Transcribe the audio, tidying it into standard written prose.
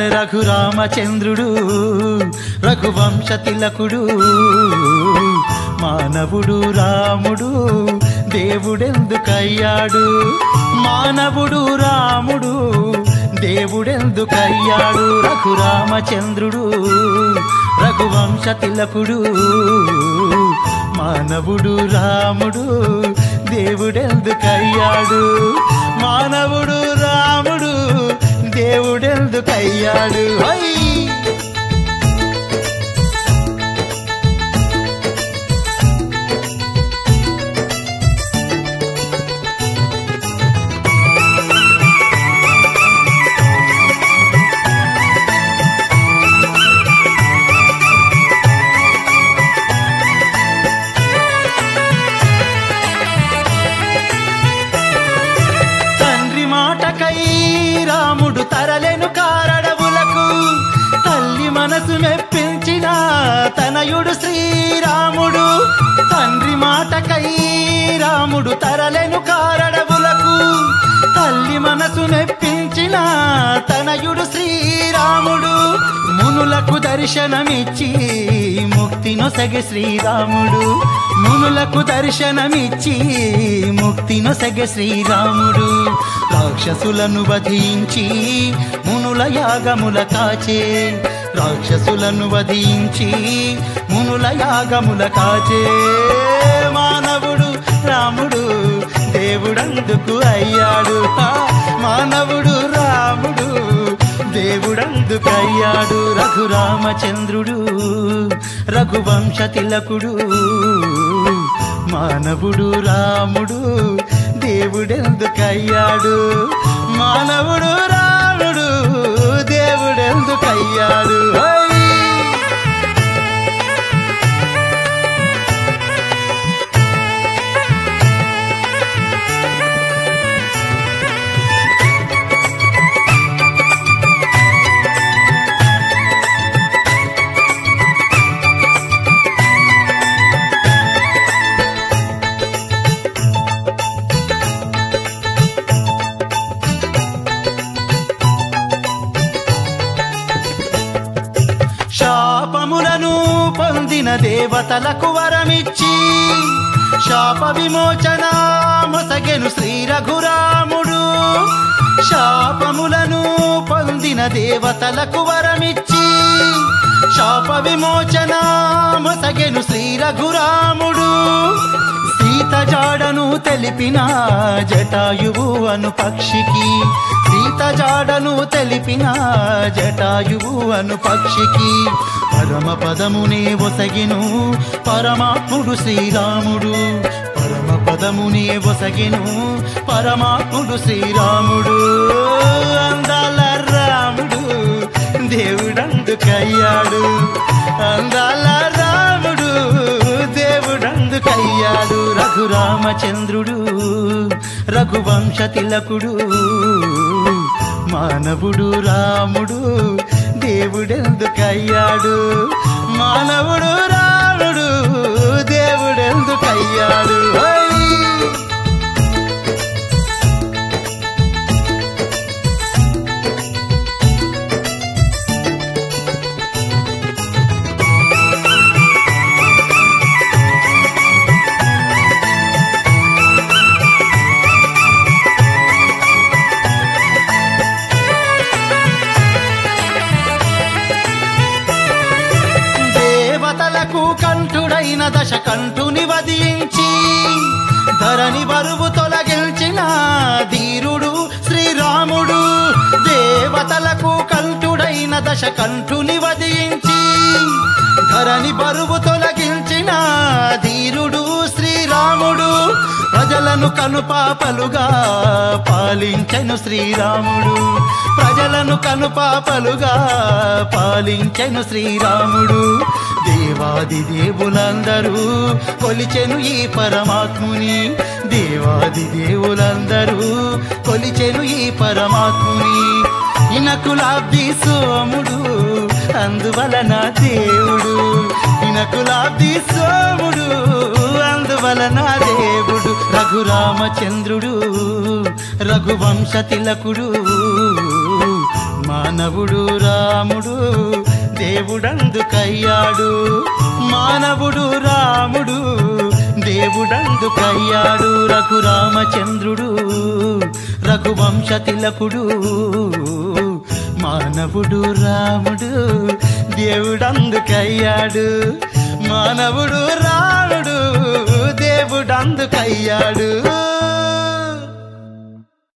రఘురామచంద్రుడు రఘువంశ తిలకుడు మానవుడు రాముడు దేవుడెందుకయ్యాడు మానవుడు రాముడు దేవుడెందుకయ్యాడు రఘురామచంద్రుడు రఘువంశ తిలకుడు మానవుడు రాముడు దేవుడెందుకయ్యాడు మానవుడు రాముడు దేవుడెందుకయ్యాడు రాముడు తరలెను కారడవులకు తల్లి మనసు మెప్పించిన తనయుడు శ్రీరాముడు తండ్రి మాటకై రాముడు తరలెను కారడవులకు తల్లి మనసు మెప్పించిన తనయుడు శ్రీరాముడు మునులకు దర్శనమిచ్చి ముక్తినొసగే శ్రీరాముడు మునులకు దర్శనమిచ్చి ముక్తినొసగే శ్రీరాముడు రాక్షసులను వధించి మునుల యాగముల కాచే రాక్షసులను వధించి మునుల యాగముల కాచే మానవుడు రాముడు దేవుడందుకు అయ్యాడు మానవుడు రాముడు దేవుడందుకయ్యాడు రఘురామచంద్రుడు రఘువంశ తిలకుడు మానవుడు రాముడు దేవుడెందుకయ్యాడు మానవుడు రాముడు దేవుడెందుకయ్యాడు శాపములను పొందిన దేవతలకు వరమిచ్చి శాప విమోచన మొసగెను శ్రీ రఘురాముడు శాపములను పొందిన దేవతలకు వరమిచ్చి శాప విమోచన మొసగెను శ్రీ రఘురాముడు సీత జాడను తెలిపిన జటాయువు అను పక్షికి సీత జాడను తెలిపిన జటాయువు అను పక్షికి పరమ పదమునే ఒసగెను పరమాత్ముడు శ్రీరాముడు పరమ పదమునే ఒసగెను పరమాత్ముడు శ్రీరాముడు అందాల రాముడు దేవుడందుకయ్యాడు అందాల రాముడు దేవుడందుకయ్యాడు రఘురామచంద్రుడు రఘువంశ తిలకుడు మానవుడు రాముడు దేవుడెందుకయ్యాడు మానవుడు రాముడు దేవుడెందుకయ్యాడు కంఠుడైన దశకంఠుని వధించి ధరణి బరువు తొలగించిన ధీరుడు శ్రీరాముడు దేవతలకు కంఠుడైన దశకంఠుని వధించి ధరణి బరువు తొలగించిన ధీరుడు శ్రీరాముడు ప్రజలను కనుపాపలుగా పాలించెను శ్రీరాముడు ప్రజలను కనుపాపలుగా పాలించెను శ్రీరాముడు దేవాది దేవులందరూ కొలిచెను ఈ పరమాత్ముని దేవాది దేవులందరూ కొలిచెను ఈ పరమాత్ముని ఇనకులాబ్ది సోముడు అందువలన దేవుడు ఇనకులాబ్ది సోముడు అందువలన దేవుడు రఘురామచంద్రుడు రఘువంశ తిలకుడు మానవుడు రాముడు దేవుడందుకయ్యాడు, మానవుడు రాముడు దేవుడందుకయ్యాడు. రఘురామచంద్రుడు రఘువంశ తిలకుడు, మానవుడు రాముడు దేవుడందుకయ్యాడు, మానవుడు రాముడు దేవుడందుకయ్యాడు.